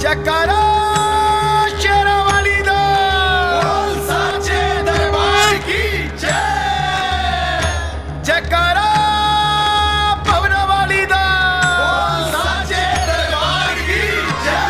जयकारा शेरा वाली दा, बोल साचे दरबार की जय। जयकारा पवन वाली दा, बोल साचे दरबार की जय।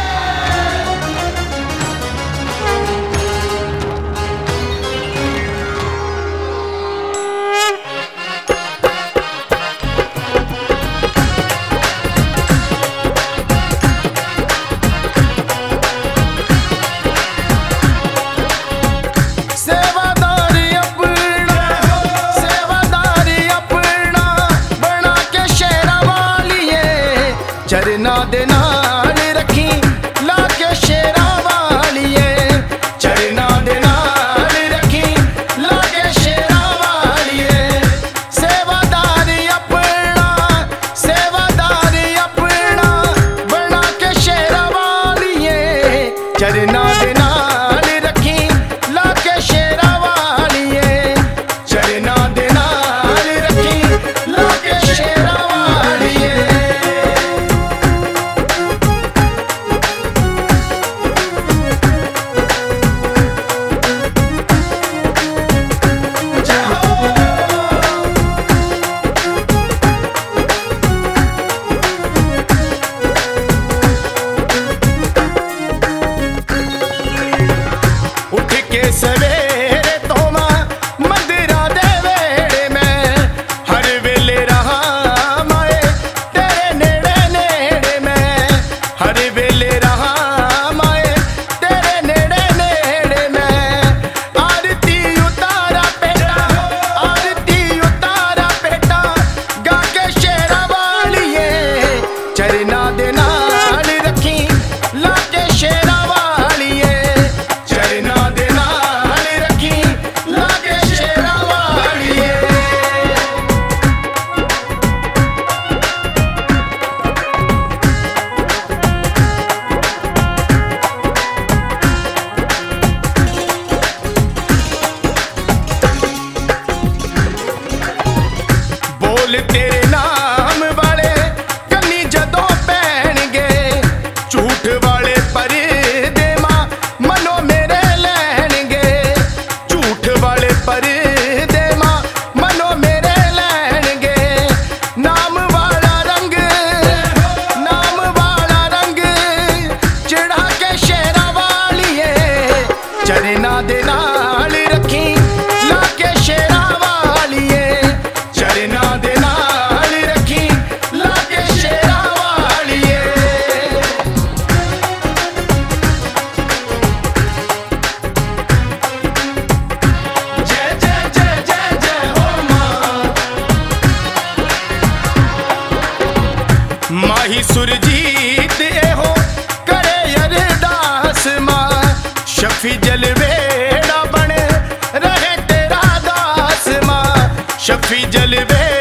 चरना दे नाल रखी लाके शेरा वालिए, चरना दे नाल रखी लाके शेरा वालिए। सेवादारी अपना बना के शेरा वालिए, चरना दे नाल रखी लाके शेरा वालिए, चरना दे नाल रखी लाके शेरा वालिए। सवेरे तो मां मंदिरा दे वेड़े में हर वेले रहा माए तेरे नेड़े नेड़े में, हर वेले रहा माए तेरे नेड़े नेड़े में। आरती उतारा बेटा गा के शेरा वालिए, चरना दे नाल रखी लाके शेरा वालिए, चरना दे तेरे नाम वाले कन्नी जदों पैणगे, झूठ वाले परदे मां मनो मेरे लैणगे, झूठ वाले परदे मां मनो मेरे लैणगे। नाम वाला रंग चढ़ा के शेरा वालिए, चरना दे नाल रखी लाके शेरा वालिए, चरना दे नाल रखी लाके शेरा वालिए। जय जय जय जय जय हो माही सुरजीत हो करे अरदास मां, शफी जलवेड़ा बन रहे तेरा दास मां, शफी जलवे